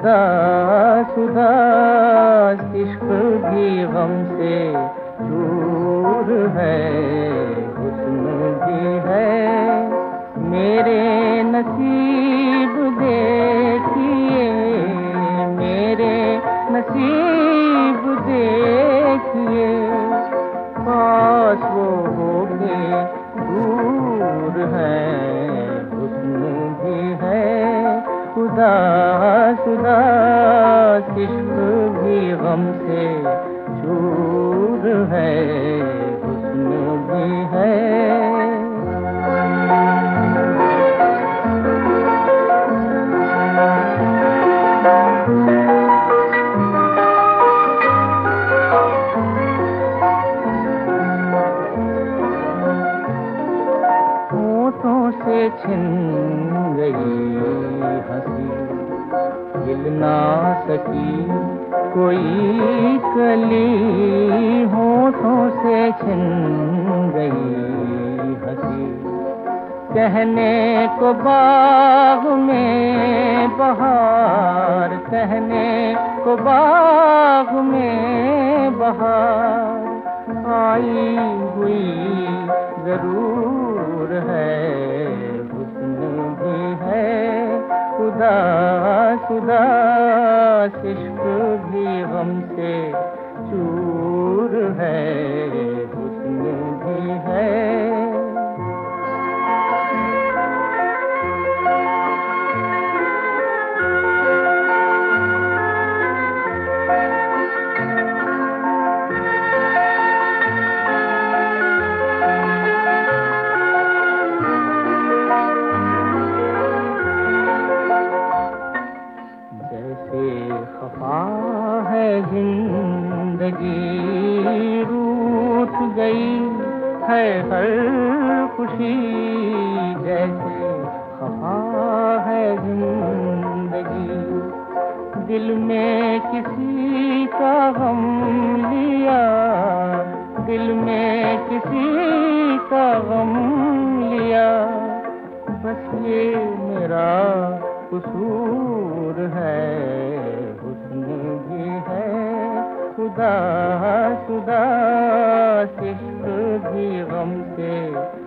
खुदा सुदा इश्क भी गम से दूर है, हुस्न भी है मेरे नसीब देखिए, मेरे नसीब देखिए, पास वो होके दूर है, हुस्न भी है खुदा सुदा इश्क भी गम से दूर है, हुस्न भी है। होठों से छिन गई हंसी, हिल ना सकी कोई कली, होठों से छिन गई हंसी, कहने को बाग में बहार, कहने को बाग में बहार, आई हुई जरूर है, हुस्न भी है खुदा सुदा इश्क भी गम से चूर है, हुस्न भी है। खफा है जिंदगी, रूठ गई है हर खुशी, जैसे खफा है जिंदगी, दिल में किसी का गम लिया, दिल में किसी का गम लिया, बस ये मेरा कसूर है, हुस्न भी है खुदा सुदा इश्क भी गम से